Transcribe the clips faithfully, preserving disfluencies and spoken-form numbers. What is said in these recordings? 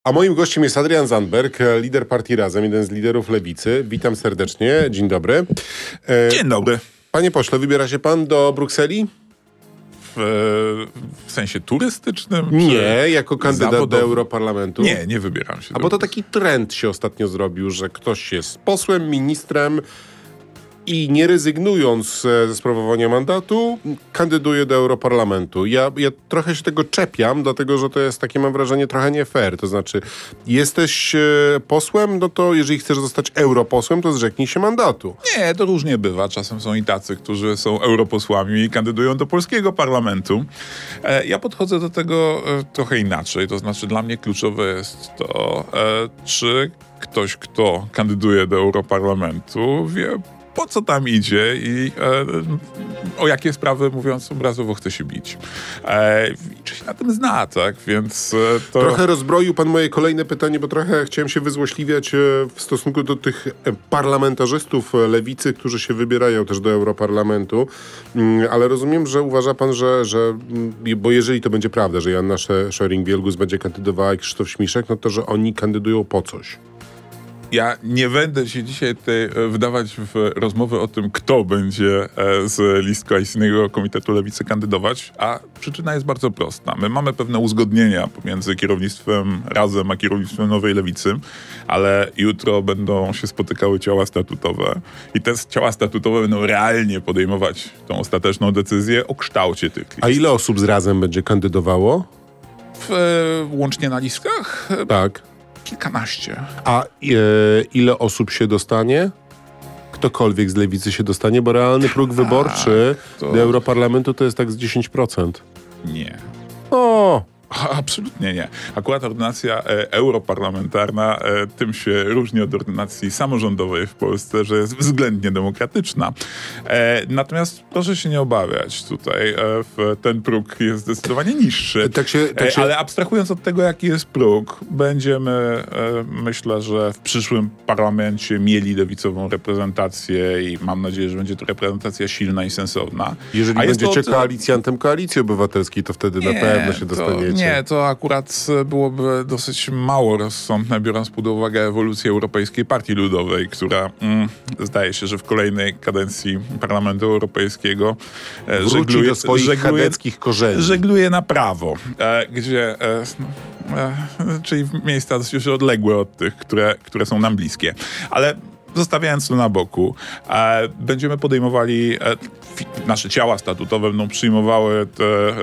A moim gościem jest Adrian Zandberg, lider partii Razem, jeden z liderów Lewicy. Witam serdecznie, dzień dobry. E, dzień dobry. Panie pośle, wybiera się pan do Brukseli? W, w sensie turystycznym? Nie, jako kandydat zawodowy? do Europarlamentu? Nie, nie wybieram się. A bo to taki trend się ostatnio zrobił, że ktoś jest posłem, ministrem i nie rezygnując ze sprawowania mandatu, kandyduje do Europarlamentu. Ja, ja trochę się tego czepiam, dlatego że to jest takie, mam wrażenie, trochę nie fair. To znaczy, jesteś e, posłem, no to jeżeli chcesz zostać europosłem, to zrzeknij się mandatu. Nie, to różnie bywa. Czasem są i tacy, którzy są europosłami i kandydują do polskiego parlamentu. E, ja podchodzę do tego e, trochę inaczej. To znaczy, dla mnie kluczowe jest to, e, czy ktoś, kto kandyduje do Europarlamentu, wie, po co tam idzie i e, o jakie sprawy, mówiąc obrazowo, chce się bić. E, czy się na tym zna, tak? Więc e, to... Trochę rozbroił pan moje kolejne pytanie, bo trochę chciałem się wyzłośliwiać e, w stosunku do tych parlamentarzystów Lewicy, którzy się wybierają też do Europarlamentu. Mm, ale rozumiem, że uważa pan, że, że bo jeżeli to będzie prawda, że Joanna Scheuring-Wielgus będzie kandydowała i Krzysztof Śmiszek, no to, że oni kandydują po coś. Ja nie będę się dzisiaj tutaj wdawać w rozmowę o tym, kto będzie z list Koalicyjnego Komitetu Lewicy kandydować, a przyczyna jest bardzo prosta. My mamy pewne uzgodnienia pomiędzy kierownictwem Razem a kierownictwem Nowej Lewicy, ale jutro będą się spotykały ciała statutowe i te ciała statutowe będą realnie podejmować tą ostateczną decyzję o kształcie tych list. A ile osób z Razem będzie kandydowało? W, łącznie na listach? Tak. Kilkanaście. A e, ile osób się dostanie? Ktokolwiek z Lewicy się dostanie, bo realny próg wyborczy to... do Europarlamentu to jest tak z dziesięć procent. Nie. O! Absolutnie nie. Akurat ordynacja e, europarlamentarna e, tym się różni od ordynacji samorządowej w Polsce, że jest względnie demokratyczna. E, natomiast proszę się nie obawiać tutaj. E, w, ten próg jest zdecydowanie niższy. Tak się, tak się... E, ale abstrahując od tego, jaki jest próg, będziemy, e, myślę, że w przyszłym parlamencie mieli lewicową reprezentację i mam nadzieję, że będzie to reprezentacja silna i sensowna. Jeżeli A będziecie to, koalicjantem Koalicji Obywatelskiej, to wtedy nie, na pewno się dostaniecie. Nie, to akurat byłoby dosyć mało rozsądne, biorąc pod uwagę ewolucję Europejskiej Partii Ludowej, która mm, zdaje się, że w kolejnej kadencji Parlamentu Europejskiego e, żegluje, do swoich żegluje, chadeckich korzeni. żegluje na prawo, e, gdzie, e, e, czyli w miejsca dość odległe od tych, które, które są nam bliskie. Ale zostawiając to na boku, e, będziemy podejmowali, e, fi, nasze ciała statutowe będą przyjmowały te,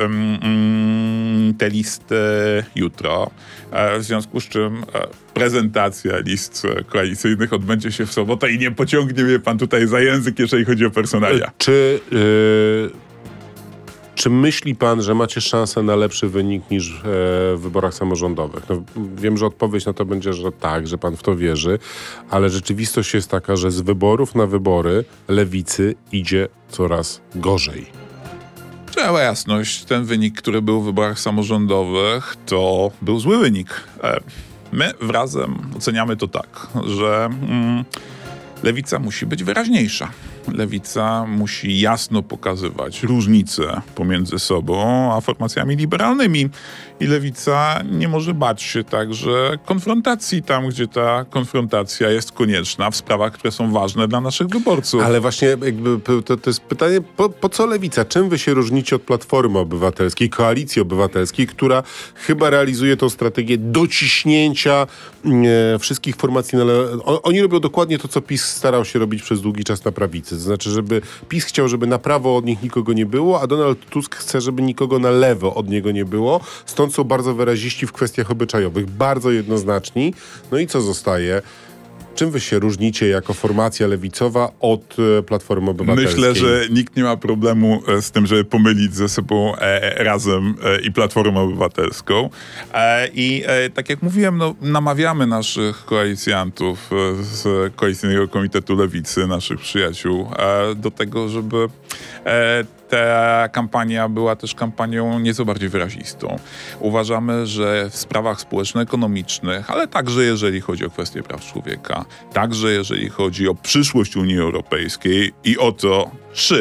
mm, te listy jutro, e, w związku z czym e, prezentacja list koalicyjnych odbędzie się w sobotę i nie pociągnie mnie pan tutaj za język, jeżeli chodzi o personalia. Czy... Yy... Czy myśli pan, że macie szansę na lepszy wynik niż e, w wyborach samorządowych? No, wiem, że odpowiedź na to będzie, że tak, że pan w to wierzy, ale rzeczywistość jest taka, że z wyborów na wybory Lewicy idzie coraz gorzej. Trzeba jasność, ten wynik, który był w wyborach samorządowych, to był zły wynik. E, my w Razem oceniamy to tak, że mm, Lewica musi być wyraźniejsza. Lewica musi jasno pokazywać różnice pomiędzy sobą a formacjami liberalnymi. I Lewica nie może bać się także konfrontacji tam, gdzie ta konfrontacja jest konieczna w sprawach, które są ważne dla naszych wyborców. Ale właśnie jakby to, to jest pytanie, po, po co Lewica? Czym wy się różnicie od Platformy Obywatelskiej, Koalicji Obywatelskiej, która chyba realizuje tą strategię dociśnięcia e, wszystkich formacji na le... On, oni robią dokładnie to, co PiS starał się robić przez długi czas na prawicy. To znaczy, żeby PiS chciał, żeby na prawo od nich nikogo nie było, a Donald Tusk chce, żeby nikogo na lewo od niego nie było. Stąd są bardzo wyraziści w kwestiach obyczajowych, bardzo jednoznaczni. No i co zostaje? Czym wy się różnicie jako formacja lewicowa od e, Platformy Obywatelskiej? Myślę, że nikt nie ma problemu z tym, żeby pomylić ze sobą e, Razem e, i Platformę Obywatelską. E, I e, tak jak mówiłem, no, namawiamy naszych koalicjantów e, z Koalicyjnego Komitetu Lewicy, naszych przyjaciół, e, do tego, żeby e, ta kampania była też kampanią nieco bardziej wyrazistą. Uważamy, że w sprawach społeczno-ekonomicznych, ale także jeżeli chodzi o kwestie praw człowieka, także jeżeli chodzi o przyszłość Unii Europejskiej i o to, czy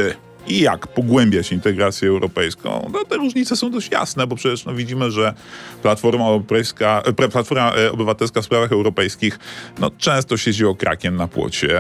i jak pogłębiać integrację europejską, no te różnice są dość jasne, bo przecież no, widzimy, że Platforma Europejska, Platforma Obywatelska w sprawach europejskich no, często siedzi okrakiem na płocie,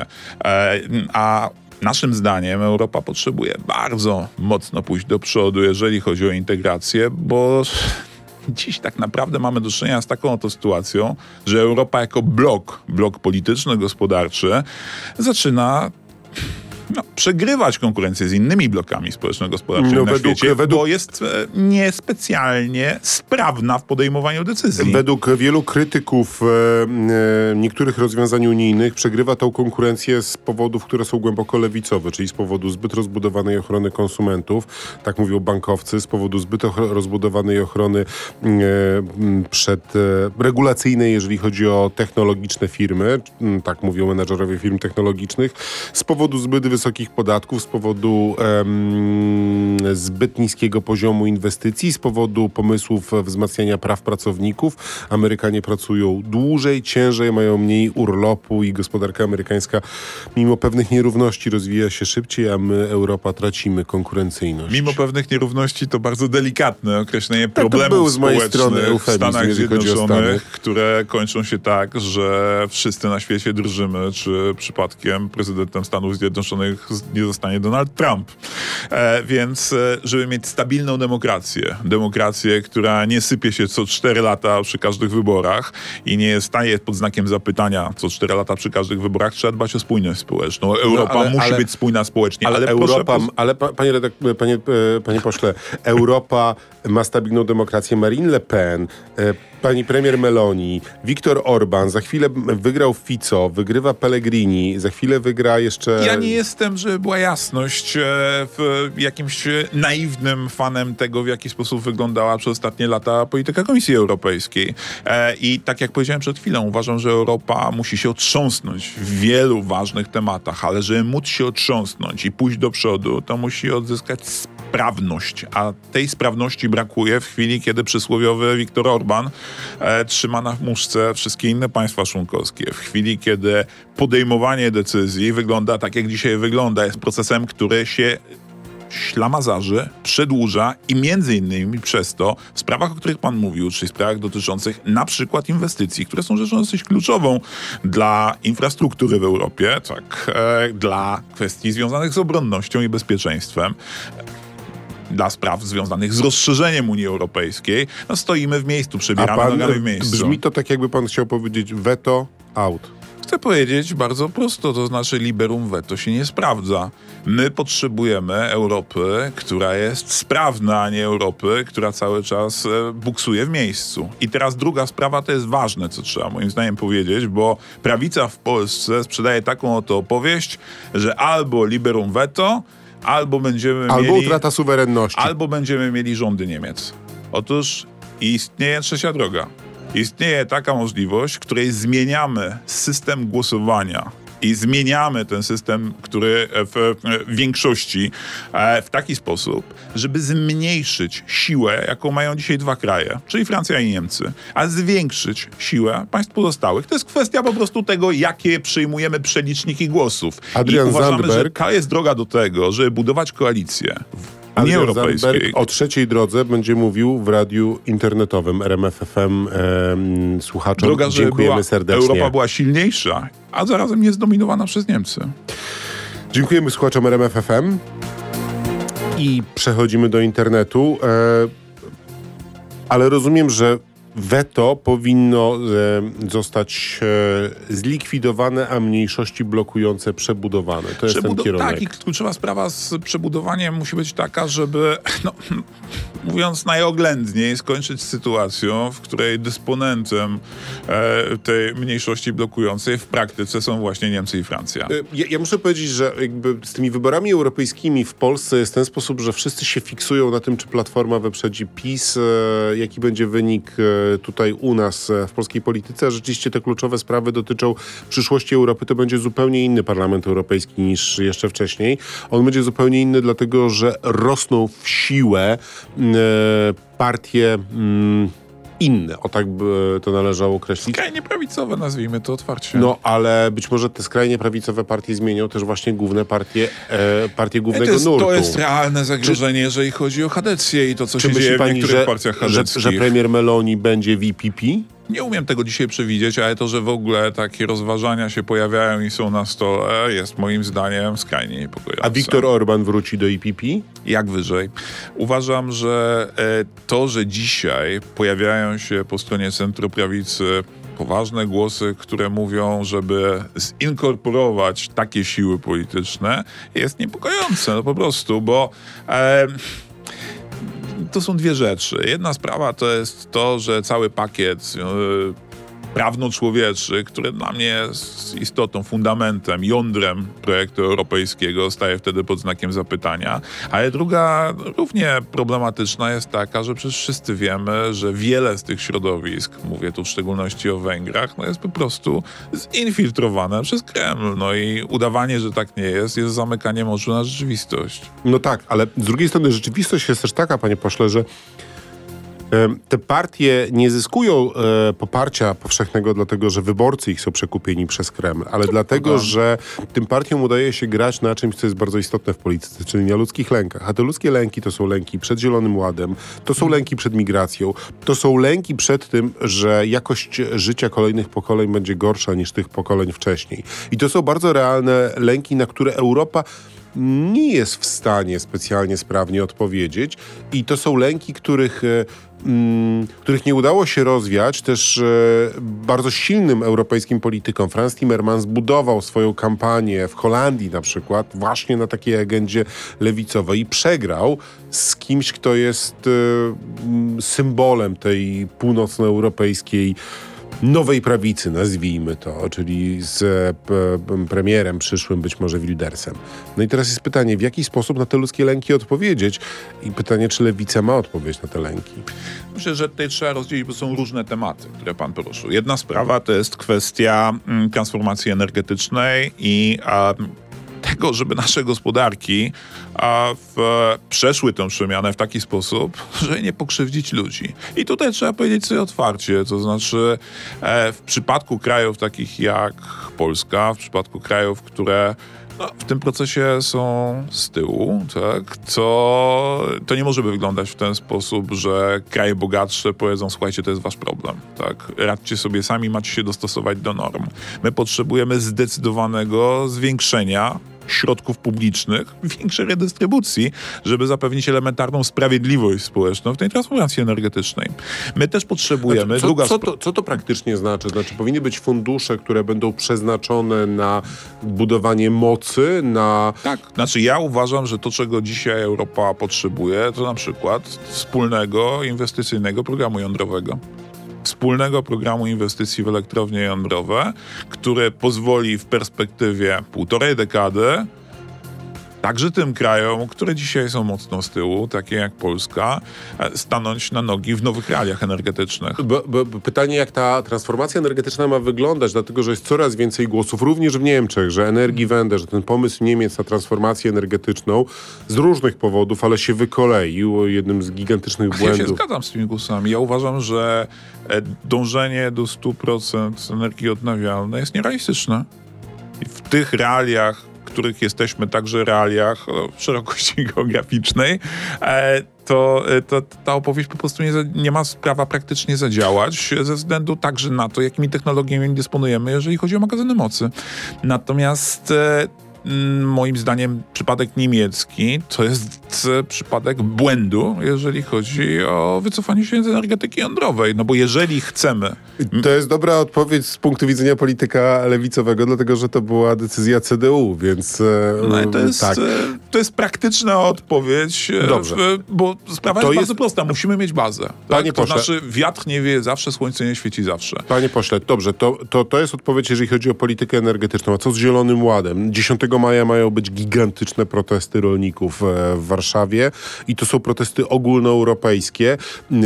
a naszym zdaniem Europa potrzebuje bardzo mocno pójść do przodu, jeżeli chodzi o integrację, bo dziś tak naprawdę mamy do czynienia z taką oto sytuacją, że Europa jako blok, blok polityczno-gospodarczy zaczyna no, przegrywać konkurencję z innymi blokami społeczno-gospodarczymi no, na według, świecie, według, bo jest e, niespecjalnie sprawna w podejmowaniu decyzji. Według wielu krytyków e, e, niektórych rozwiązań unijnych przegrywa tą konkurencję z powodów, które są głęboko lewicowe, czyli z powodu zbyt rozbudowanej ochrony konsumentów, tak mówią bankowcy, z powodu zbyt ochro- rozbudowanej ochrony e, przed e, regulacyjnej, jeżeli chodzi o technologiczne firmy, tak mówią menadżerowie firm technologicznych, z powodu zbyt wysokich podatków, z powodu um, zbyt niskiego poziomu inwestycji, z powodu pomysłów wzmacniania praw pracowników. Amerykanie pracują dłużej, ciężej, mają mniej urlopu i gospodarka amerykańska mimo pewnych nierówności rozwija się szybciej, a my, Europa, tracimy konkurencyjność. Mimo pewnych nierówności to bardzo delikatne określenie problemów tak, to był z mojej strony w Stanach Zjednoczonych, Stany. które kończą się tak, że wszyscy na świecie drżymy, czy przypadkiem prezydentem Stanów Zjednoczonych nie zostanie Donald Trump. E, więc, e, żeby mieć stabilną demokrację, demokrację, która nie sypie się co cztery lata przy każdych wyborach i nie staje pod znakiem zapytania co cztery lata przy każdych wyborach, trzeba dbać o spójność społeczną. Europa no, ale, musi ale, być spójna społecznie. Ale, ale Europa, proszę, ale panie, redak- panie, panie pośle, Europa ma stabilną demokrację. Marine Le Pen, pani premier Meloni, Viktor Orban, za chwilę wygrał Fico, wygrywa Pellegrini, za chwilę wygra jeszcze... Ja nie jestem, żeby była jasność, w jakimś naiwnym fanem tego, w jaki sposób wyglądała przez ostatnie lata polityka Komisji Europejskiej. I tak jak powiedziałem przed chwilą, uważam, że Europa musi się otrząsnąć w wielu ważnych tematach, ale żeby móc się otrząsnąć i pójść do przodu, to musi odzyskać sprawność, a tej sprawności brakuje w chwili, kiedy przysłowiowy Viktor Orban e, trzyma na muszce wszystkie inne państwa członkowskie. W chwili, kiedy podejmowanie decyzji wygląda tak, jak dzisiaj wygląda, jest procesem, który się ślamazarzy, przedłuża i między innymi przez to w sprawach, o których pan mówił, czyli sprawach dotyczących na przykład inwestycji, które są rzeczą dosyć kluczową dla infrastruktury w Europie, tak, e, dla kwestii związanych z obronnością i bezpieczeństwem, dla spraw związanych z rozszerzeniem Unii Europejskiej, no stoimy w miejscu, przebieramy nogami w miejscu. Brzmi to tak, jakby pan chciał powiedzieć veto out. Chcę powiedzieć bardzo prosto, to znaczy liberum veto się nie sprawdza. My potrzebujemy Europy, która jest sprawna, a nie Europy, która cały czas e, buksuje w miejscu. I teraz druga sprawa, to jest ważne, co trzeba moim zdaniem powiedzieć, bo prawica w Polsce sprzedaje taką oto opowieść, że albo liberum veto, albo będziemy albo mieli... Albo utrata suwerenności. Albo będziemy mieli rządy Niemiec. Otóż istnieje trzecia droga. Istnieje taka możliwość, w której zmieniamy system głosowania i zmieniamy ten system, który w większości w taki sposób, żeby zmniejszyć siłę, jaką mają dzisiaj dwa kraje, czyli Francja i Niemcy, a zwiększyć siłę państw pozostałych. To jest kwestia po prostu tego, jakie przyjmujemy przeliczniki głosów. Adrian I uważamy, Zandberg, że ta jest droga do tego, żeby budować koalicję w Unii Europejskiej. Zandberg o trzeciej drodze będzie mówił w radiu internetowym R M F F M e, słuchaczom. Droga, dziękujemy była, serdecznie. Europa była silniejsza, a zarazem nie zdominowana przez Niemcy. Dziękujemy słuchaczom R M F F M i przechodzimy do internetu. E, ale rozumiem, że weto powinno e, zostać e, zlikwidowane, a mniejszości blokujące przebudowane. To jest Przebudo- ten kierunek. Tak, i kluczowa sprawa z przebudowaniem musi być taka, żeby, no, mówiąc najoględniej, skończyć z sytuacją, w której dysponentem e, tej mniejszości blokującej w praktyce są właśnie Niemcy i Francja. Ja, ja muszę powiedzieć, że jakby z tymi wyborami europejskimi w Polsce jest ten sposób, że wszyscy się fiksują na tym, czy Platforma wyprzedzi PiS, e, jaki będzie wynik e, tutaj u nas w polskiej polityce, a rzeczywiście te kluczowe sprawy dotyczą przyszłości Europy. To będzie zupełnie inny Parlament Europejski niż jeszcze wcześniej. On będzie zupełnie inny, dlatego że rosną w siłę e, partie... Mm, inny, o tak by to należało określić. Skrajnie prawicowe, nazwijmy to otwarcie. No, ale być może te skrajnie prawicowe partie zmienią też właśnie główne partie, e, partie głównego to jest, nurtu. To jest realne zagrożenie, Czy, jeżeli chodzi o chadecję i to, co się dzieje pani, w niektórych że, partiach chadeckich. Że, że premier Meloni będzie V P P? Nie umiem tego dzisiaj przewidzieć, ale to, że w ogóle takie rozważania się pojawiają i są na stole, jest moim zdaniem skrajnie niepokojące. A Viktor Orban wróci do E P P? Jak wyżej. Uważam, że to, że dzisiaj pojawiają się po stronie centroprawicy poważne głosy, które mówią, żeby zinkorporować takie siły polityczne, jest niepokojące, no po prostu, bo... E, To są dwie rzeczy. Jedna sprawa to jest to, że cały pakiet yy, prawno-człowieczy, który dla mnie jest istotą, fundamentem, jądrem projektu europejskiego, staje wtedy pod znakiem zapytania. Ale druga, równie problematyczna jest taka, że przecież wszyscy wiemy, że wiele z tych środowisk, mówię tu w szczególności o Węgrach, no jest po prostu zinfiltrowane przez Kreml. No i udawanie, że tak nie jest, jest zamykaniem oczu na rzeczywistość. No tak, ale z drugiej strony rzeczywistość jest też taka, panie pośle, że te partie nie zyskują e, poparcia powszechnego dlatego, że wyborcy ich są przekupieni przez Kreml, ale to dlatego, prawda. że tym partiom udaje się grać na czymś, co jest bardzo istotne w polityce, czyli na ludzkich lękach. A te ludzkie lęki to są lęki przed Zielonym Ładem, to są lęki przed migracją, to są lęki przed tym, że jakość życia kolejnych pokoleń będzie gorsza niż tych pokoleń wcześniej. I to są bardzo realne lęki, na które Europa nie jest w stanie specjalnie sprawnie odpowiedzieć i to są lęki, których, mm, których nie udało się rozwiać też e, bardzo silnym europejskim politykom. Frans Timmermans zbudował swoją kampanię w Holandii na przykład właśnie na takiej agendzie lewicowej i przegrał z kimś, kto jest e, symbolem tej północnoeuropejskiej nowej prawicy, nazwijmy to, czyli z p- premierem przyszłym, być może Wildersem. No i teraz jest pytanie, w jaki sposób na te ludzkie lęki odpowiedzieć? I pytanie, czy lewica ma odpowiedź na te lęki? Myślę, że tutaj trzeba rozdzielić, bo są różne tematy, które pan poruszył. Jedna sprawa to jest kwestia mm, transformacji energetycznej i a, tego, żeby nasze gospodarki a, w, przeszły tę przemianę w taki sposób, że nie pokrzywdzić ludzi. I tutaj trzeba powiedzieć sobie otwarcie, to znaczy e, w przypadku krajów takich jak Polska, w przypadku krajów, które no, w tym procesie są z tyłu, tak, to, to nie może wyglądać w ten sposób, że kraje bogatsze powiedzą, słuchajcie, to jest wasz problem, tak, radźcie sobie sami, macie się dostosować do norm. My potrzebujemy zdecydowanego zwiększenia środków publicznych, większej redystrybucji, żeby zapewnić elementarną sprawiedliwość społeczną w tej transformacji energetycznej. My też potrzebujemy... Znaczy, co, druga co, to, co to praktycznie znaczy? Znaczy powinny być fundusze, które będą przeznaczone na budowanie mocy, na... Tak, znaczy ja uważam, że to, czego dzisiaj Europa potrzebuje, to na przykład wspólnego inwestycyjnego programu jądrowego. Wspólnego programu inwestycji w elektrownie jądrowe, który pozwoli w perspektywie półtorej dekady także tym krajom, które dzisiaj są mocno z tyłu, takie jak Polska, stanąć na nogi w nowych realiach energetycznych. Bo, bo, bo pytanie, jak ta transformacja energetyczna ma wyglądać, dlatego, że jest coraz więcej głosów, również w Niemczech, że Energiewende, że ten pomysł Niemiec na transformację energetyczną z różnych powodów, ale się wykoleił, jednym z gigantycznych błędów. Ja się zgadzam z tymi głosami. Ja uważam, że dążenie do stu procent energii odnawialnej jest nierealistyczne. I w tych realiach, w których jesteśmy, także realiach o szerokości geograficznej, to, to ta opowieść po prostu nie, nie ma prawa praktycznie zadziałać ze względu także na to, jakimi technologiami dysponujemy, jeżeli chodzi o magazyny mocy. Natomiast moim zdaniem przypadek niemiecki to jest przypadek błędu, jeżeli chodzi o wycofanie się z energetyki jądrowej. No bo jeżeli chcemy... To jest dobra odpowiedź z punktu widzenia polityka lewicowego, dlatego że to była decyzja C D U, więc... No to jest, tak. to jest praktyczna odpowiedź, Dobrze. bo sprawa to jest, jest bardzo prosta. Musimy mieć bazę. Panie Tak? To pośle, znaczy wiatr nie wieje zawsze, słońce nie świeci zawsze. Panie pośle, dobrze, to, to, to jest odpowiedź, jeżeli chodzi o politykę energetyczną. A co z Zielonym Ładem? dziesiątego maja mają być gigantyczne protesty rolników w Warszawie i to są protesty ogólnoeuropejskie.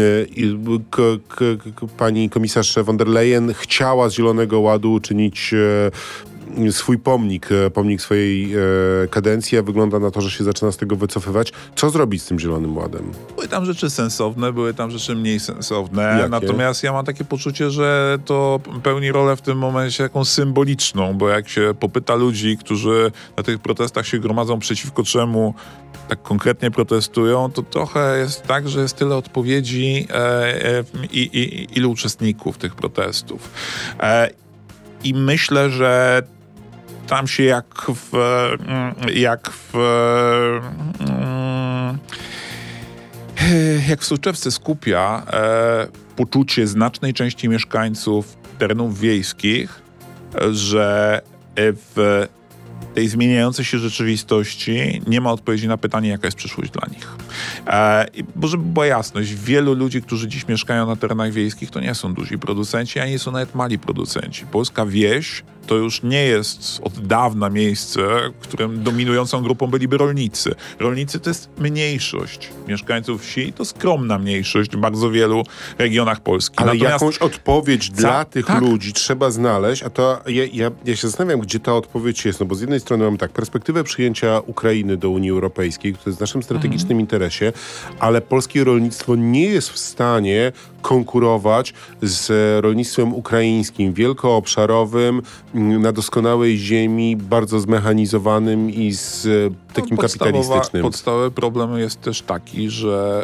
K, k, k, pani komisarz von der Leyen chciała z Zielonego Ładu uczynić swój pomnik, pomnik swojej kadencji, a wygląda na to, że się zaczyna z tego wycofywać. Co zrobić z tym Zielonym Ładem? Były tam rzeczy sensowne, były tam rzeczy mniej sensowne, Jakie? Natomiast ja mam takie poczucie, że to pełni rolę w tym momencie jakąś symboliczną, bo jak się popyta ludzi, którzy na tych protestach się gromadzą, przeciwko czemu tak konkretnie protestują, to trochę jest tak, że jest tyle odpowiedzi e, e, i, i ilu uczestników tych protestów. E, I myślę, że tam się jak w jak w jak w soczewce skupia e, poczucie znacznej części mieszkańców terenów wiejskich, że w tej zmieniającej się rzeczywistości nie ma odpowiedzi na pytanie, jaka jest przyszłość dla nich. E, bo żeby była jasność, wielu ludzi, którzy dziś mieszkają na terenach wiejskich, to nie są duzi producenci, ani nie są nawet mali producenci. Polska wieś to już nie jest od dawna miejsce, w którym dominującą grupą byliby rolnicy. Rolnicy to jest mniejszość mieszkańców wsi, to skromna mniejszość w bardzo wielu regionach Polski. Ale Natomiast jakąś odpowiedź Ca- dla tych tak. ludzi trzeba znaleźć, a to ja, ja, ja się zastanawiam, gdzie ta odpowiedź jest, no bo z jednej strony mamy tak, perspektywę przyjęcia Ukrainy do Unii Europejskiej, to jest w naszym strategicznym mhm. interesie, ale polskie rolnictwo nie jest w stanie konkurować z rolnictwem ukraińskim, wielkoobszarowym, na doskonałej ziemi, bardzo zmechanizowanym i z takim no, kapitalistycznym. Podstawowy problem jest też taki, że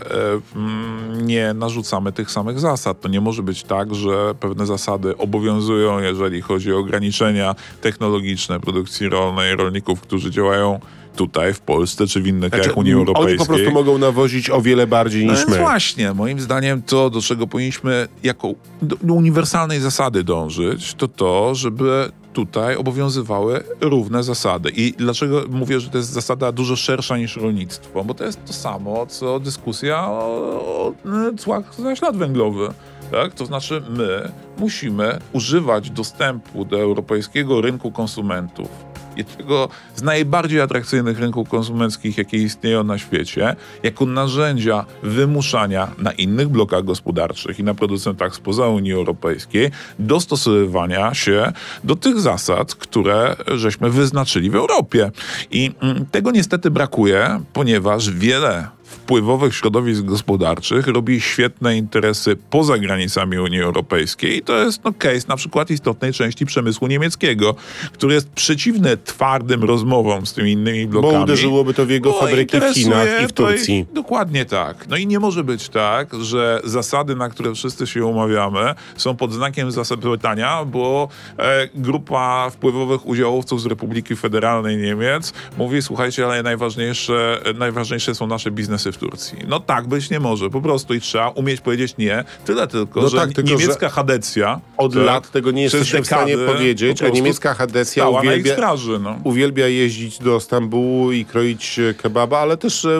e, nie narzucamy tych samych zasad. To nie może być tak, że pewne zasady obowiązują, jeżeli chodzi o ograniczenia technologiczne produkcji rolnej, rolników, którzy działają tutaj, w Polsce, czy w innych znaczy, krajach Unii Europejskiej. Oni po prostu mogą nawozić o wiele bardziej no niż więc my. Właśnie, moim zdaniem to, do czego powinniśmy jako do, do uniwersalnej zasady dążyć, to to, żeby tutaj obowiązywały równe zasady. I dlaczego mówię, że to jest zasada dużo szersza niż rolnictwo? Bo to jest to samo, co dyskusja o, o cłach za ślad węglowy. Tak? To znaczy my musimy używać dostępu do europejskiego rynku konsumentów, jednego z najbardziej atrakcyjnych rynków konsumenckich, jakie istnieją na świecie, jako narzędzia wymuszania na innych blokach gospodarczych i na producentach spoza Unii Europejskiej dostosowywania się do tych zasad, które żeśmy wyznaczyli w Europie. I mm, tego niestety brakuje, ponieważ wiele wpływowych środowisk gospodarczych robi świetne interesy poza granicami Unii Europejskiej i to jest no, case na przykład istotnej części przemysłu niemieckiego, który jest przeciwny twardym rozmowom z tymi innymi blokami. Bo uderzyłoby to w jego Bo fabryki w Chinach i w Turcji. I, dokładnie tak. No i nie może być tak, że zasady, na które wszyscy się umawiamy, są pod znakiem zapytania, bo e, grupa wpływowych udziałowców z Republiki Federalnej Niemiec mówi, słuchajcie, ale najważniejsze, najważniejsze są nasze biznesy w Turcji. No tak być nie może, po prostu i trzeba umieć powiedzieć nie. Tyle tylko, no że tak, tylko, niemiecka że hadecja od tak, lat tego nie jesteśmy w stanie powiedzieć, a niemiecka hadecja uwielbia, straży, no. uwielbia jeździć do Stambułu i kroić kebaba, ale też e,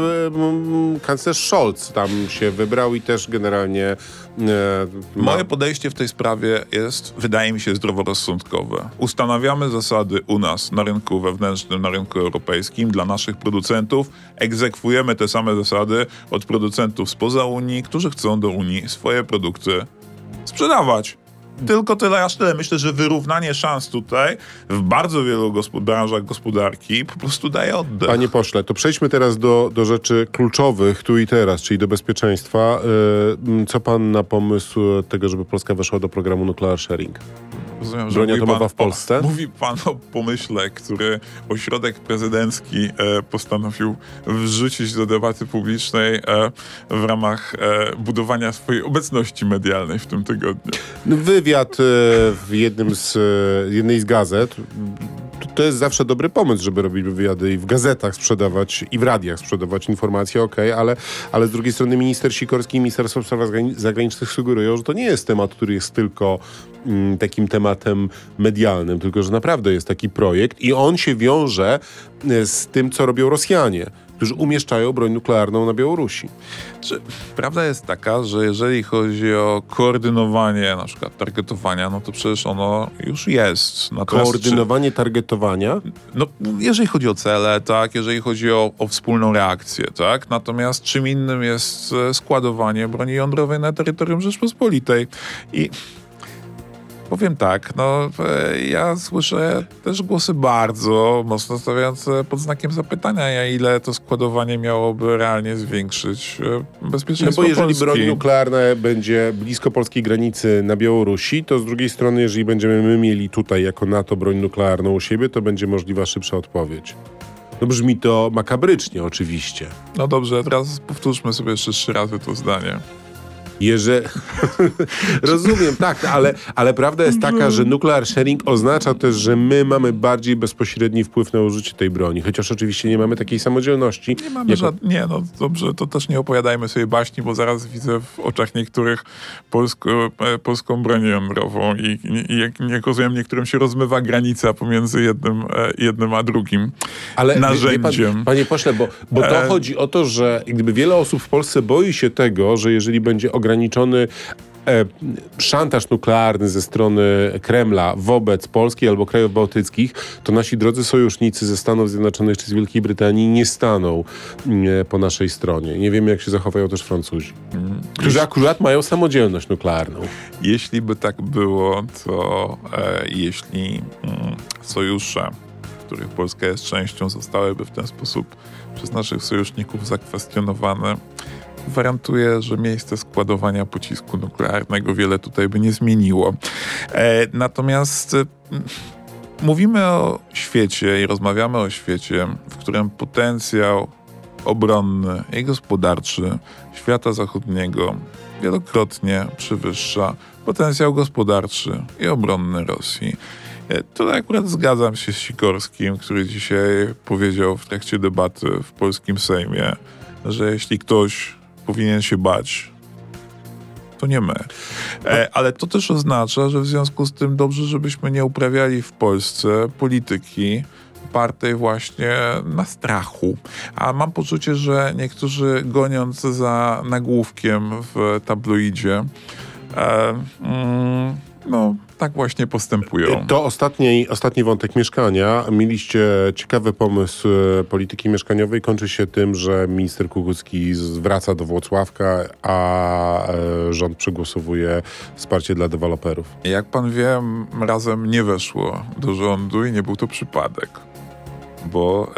m, kanclerz Scholz tam się wybrał i też generalnie e, ma... Moje podejście w tej sprawie jest, wydaje mi się, zdroworozsądkowe. Ustanawiamy zasady u nas na rynku wewnętrznym, na rynku europejskim dla naszych producentów, egzekwujemy te same zasady od producentów spoza Unii, którzy chcą do Unii swoje produkty sprzedawać. Tylko tyle, aż tyle. Myślę, że wyrównanie szans tutaj w bardzo wielu gospod- branżach gospodarki po prostu daje oddech. Panie pośle, to przejdźmy teraz do, do rzeczy kluczowych tu i teraz, czyli do bezpieczeństwa. Yy, co pan na pomysł tego, żeby Polska weszła do programu Nuclear Sharing? Rozumiem, że broń mówi atomowa pan w Polsce? O, mówi pan o pomyśle, który ośrodek prezydencki e, postanowił wrzucić do debaty publicznej e, w ramach e, budowania swojej obecności medialnej w tym tygodniu. Wywiad e, w jednym z, e, jednej z gazet. To jest zawsze dobry pomysł, żeby robić wywiady i w gazetach sprzedawać, i w radiach sprzedawać informacje, okej, okay, ale, ale z drugiej strony minister Sikorski i Ministerstwo Spraw Zagranicznych sugerują, że to nie jest temat, który jest tylko mm, takim tematem medialnym, tylko że naprawdę jest taki projekt i on się wiąże z tym, co robią Rosjanie, którzy umieszczają broń nuklearną na Białorusi. Czy prawda jest taka, że jeżeli chodzi o koordynowanie na przykład targetowania, no to przecież ono już jest. Natomiast Koordynowanie czy, targetowania? No, jeżeli chodzi o cele, tak, jeżeli chodzi o, o wspólną reakcję, tak, natomiast czym innym jest składowanie broni jądrowej na terytorium Rzeczpospolitej. I Powiem tak, no ja słyszę też głosy bardzo mocno stawiające pod znakiem zapytania, ja ile to składowanie miałoby realnie zwiększyć bezpieczeństwo No bo jeżeli Polski. broń nuklearna będzie blisko polskiej granicy na Białorusi, to z drugiej strony, jeżeli będziemy my mieli tutaj jako NATO broń nuklearną u siebie, to będzie możliwa szybsza odpowiedź. No brzmi to makabrycznie oczywiście. No dobrze, teraz powtórzmy sobie jeszcze trzy razy to zdanie. Jeżeli... Rozumiem, tak, ale, ale prawda jest taka, że nuclear sharing oznacza też, że my mamy bardziej bezpośredni wpływ na użycie tej broni, chociaż oczywiście nie mamy takiej samodzielności. Nie mamy jako... żad... Nie, no dobrze, to też nie opowiadajmy sobie baśni, bo zaraz widzę w oczach niektórych polsko, polską broń jądrową i, i jak, jak rozumiem, niektórym się rozmywa granica pomiędzy jednym, jednym a drugim ale narzędziem. Wie pan, panie pośle, bo, bo to e... chodzi o to, że gdyby wiele osób w Polsce boi się tego, że jeżeli będzie ograniczony e, szantaż nuklearny ze strony Kremla wobec Polski albo krajów bałtyckich, to nasi drodzy sojusznicy ze Stanów Zjednoczonych czy z Wielkiej Brytanii nie staną e, po naszej stronie. Nie wiemy, jak się zachowają też Francuzi, mm. którzy akurat mają samodzielność nuklearną. Jeśli by tak było, to e, jeśli mm, sojusze, których Polska jest częścią, zostałyby w ten sposób przez naszych sojuszników zakwestionowane, gwarantuję, że miejsce składowania pocisku nuklearnego wiele tutaj by nie zmieniło. E, natomiast e, mówimy o świecie i rozmawiamy o świecie, w którym potencjał obronny i gospodarczy świata zachodniego wielokrotnie przewyższa potencjał gospodarczy i obronny Rosji. E, to akurat zgadzam się z Sikorskim, który dzisiaj powiedział w trakcie debaty w polskim Sejmie, że jeśli ktoś powinien się bać, to nie my. E, ale to też oznacza, że w związku z tym dobrze, żebyśmy nie uprawiali w Polsce polityki opartej właśnie na strachu. A mam poczucie, że niektórzy goniąc za nagłówkiem w tabloidzie e, mm, no tak właśnie postępują. To ostatni, ostatni wątek mieszkania. Mieliście ciekawy pomysł polityki mieszkaniowej. Kończy się tym, że minister Kukucki wraca do Włocławka, a rząd przegłosowuje wsparcie dla deweloperów. Jak pan wie, razem nie weszło do rządu i nie był to przypadek. Bo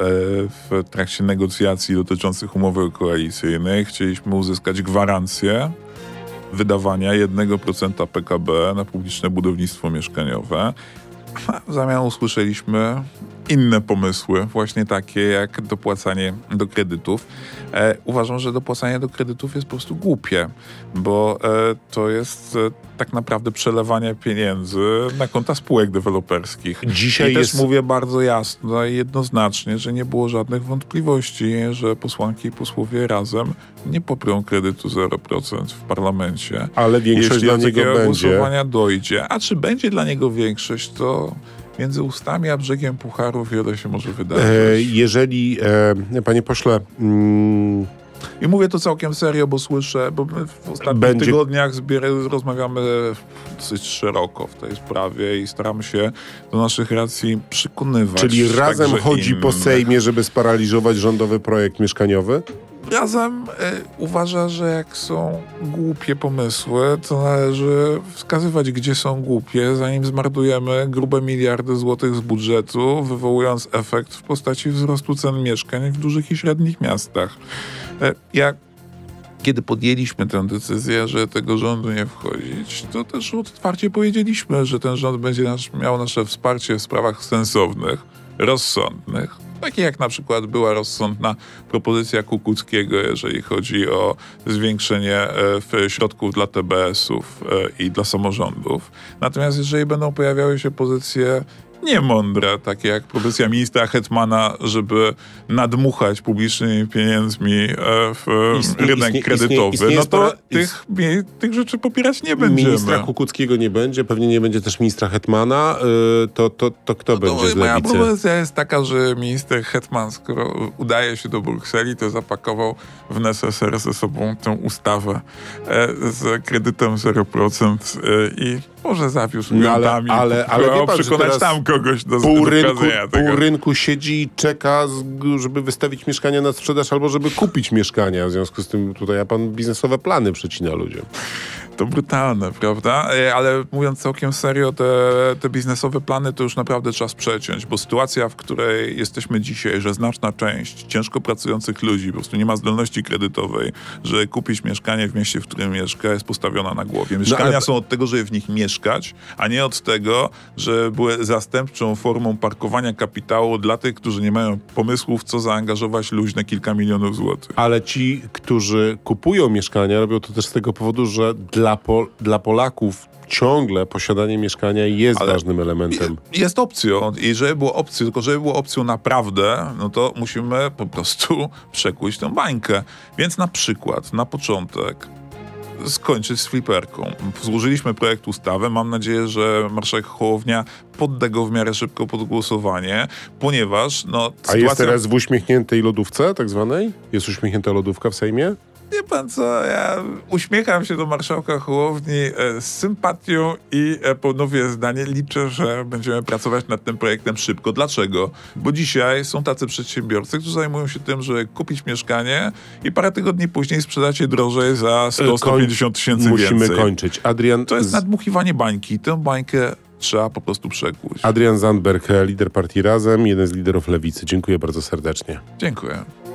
w trakcie negocjacji dotyczących umowy koalicyjnej chcieliśmy uzyskać gwarancję wydawania jednego procenta P K B na publiczne budownictwo mieszkaniowe. W zamian usłyszeliśmy inne pomysły, właśnie takie jak dopłacanie do kredytów. E, uważam, że dopłacanie do kredytów jest po prostu głupie, bo e, to jest e, tak naprawdę przelewanie pieniędzy na konta spółek deweloperskich. Dzisiaj I jest... też mówię bardzo jasno i jednoznacznie, że nie było żadnych wątpliwości, że posłanki i posłowie razem nie poprą kredytu zero procent w parlamencie. Ale większość jeśli dla do niego takiego będzie. głosowania dojdzie. A czy będzie dla niego większość, to między ustami a brzegiem pucharu wiele się może wydarzyć. E, jeżeli, e, panie pośle... Mm... I mówię to całkiem serio, bo słyszę, bo my w ostatnich Będzie... tygodniach zbier- rozmawiamy dosyć szeroko w tej sprawie i staramy się do naszych racji przekonywać. Czyli razem chodzi innych. po Sejmie, żeby sparaliżować rządowy projekt mieszkaniowy? Razem y, uważa, że jak są głupie pomysły, to należy wskazywać, gdzie są głupie, zanim zmarnujemy grube miliardy złotych z budżetu, wywołując efekt w postaci wzrostu cen mieszkań w dużych i średnich miastach. Y, jak Kiedy podjęliśmy tę decyzję, że tego rządu nie wchodzić, to też otwarcie powiedzieliśmy, że ten rząd będzie nasz, miał nasze wsparcie w sprawach sensownych, rozsądnych. Takie jak na przykład była rozsądna propozycja Kukuckiego, jeżeli chodzi o zwiększenie środków dla T B S-ów i dla samorządów. Natomiast jeżeli będą pojawiały się pozycje niemądre, takie jak propozycja ministra Hetmana, żeby nadmuchać publicznymi pieniędzmi w Istnie, rynek istnie, kredytowy, istnie, istnie no to spora, tych, tych rzeczy popierać nie będziemy. Ministra Kukuckiego nie będzie, pewnie nie będzie też ministra Hetmana. Yy, to, to, to kto no będzie to, z Lewicy? Moja propozycja jest taka, że minister Hetman, skoro udaje się do Brukseli, to zapakował w N S S R ze sobą tę ustawę e, z kredytem zero procent e, i może zawiózł no, ale, ale, ale, ale wie pan, przekonać tam kogoś do pół rynku, tego. pół rynku siedzi i czeka, żeby wystawić mieszkania na sprzedaż albo żeby kupić mieszkania. W związku z tym tutaj a pan biznesowe plany przecina ludziom. To brutalne, prawda? E, Ale mówiąc całkiem serio, te, te biznesowe plany to już naprawdę czas przeciąć, bo sytuacja, w której jesteśmy dzisiaj, że znaczna część ciężko pracujących ludzi po prostu nie ma zdolności kredytowej, że kupić mieszkanie w mieście, w którym mieszka, jest postawiona na głowie. Mieszkania no, ale... są od tego, żeby w nich mieszkać, a nie od tego, że były zastępczą formą parkowania kapitału dla tych, którzy nie mają pomysłów, co zaangażować luźne kilka milionów złotych. Ale ci, którzy kupują mieszkania, robią to też z tego powodu, że dla, Pol- dla Polaków ciągle posiadanie mieszkania jest Ale ważnym elementem. Jest opcją i żeby było opcją, tylko żeby było opcją naprawdę, no to musimy po prostu przekuć tę bańkę. Więc na przykład, na początek skończyć z fliperką. Złożyliśmy projekt ustawy. Mam nadzieję, że marszałek Hołownia podda go w miarę szybko pod głosowanie, ponieważ no, A sytuacja... jest teraz w uśmiechniętej lodówce tak zwanej? Jest uśmiechnięta lodówka w Sejmie? Wie pan co, ja uśmiecham się do marszałka Hołowni e, z sympatią i e, ponowię zdanie, liczę, że będziemy pracować nad tym projektem szybko. Dlaczego? Bo dzisiaj są tacy przedsiębiorcy, którzy zajmują się tym, że kupić mieszkanie i parę tygodni później sprzedać je drożej za sto do stu pięćdziesięciu tysięcy więcej. Musimy kończyć. Adrian... To jest nadmuchiwanie bańki. Tę bańkę trzeba po prostu przekuć. Adrian Zandberg, lider partii Razem, jeden z liderów Lewicy. Dziękuję bardzo serdecznie. Dziękuję.